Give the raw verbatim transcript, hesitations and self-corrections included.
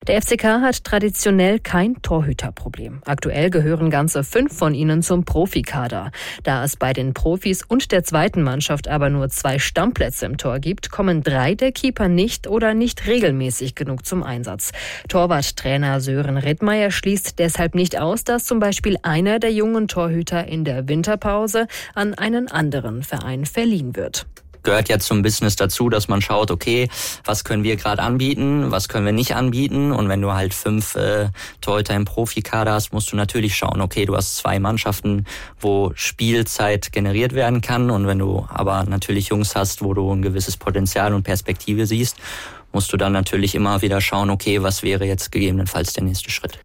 Der F C K hat traditionell kein Torhüterproblem. Aktuell gehören ganze fünf von ihnen zum Profikader. Da es bei den Profis und der zweiten Mannschaft aber nur zwei Stammplätze im Tor gibt, kommen drei der Keeper nicht oder nicht regelmäßig genug zum Einsatz. Torwarttrainer Sören Rittmeier schließt deshalb nicht aus, dass zum Beispiel einer der jungen Torhüter in der Winterpause an einen anderen Verein verliehen wird. Gehört ja zum Business dazu, dass man schaut, okay, was können wir gerade anbieten, was können wir nicht anbieten. Und wenn du halt fünf äh, Torhüter im Profikader hast, musst du natürlich schauen, okay, du hast zwei Mannschaften, wo Spielzeit generiert werden kann. Und wenn du aber natürlich Jungs hast, wo du ein gewisses Potenzial und Perspektive siehst, musst du dann natürlich immer wieder schauen, okay, was wäre jetzt gegebenenfalls der nächste Schritt.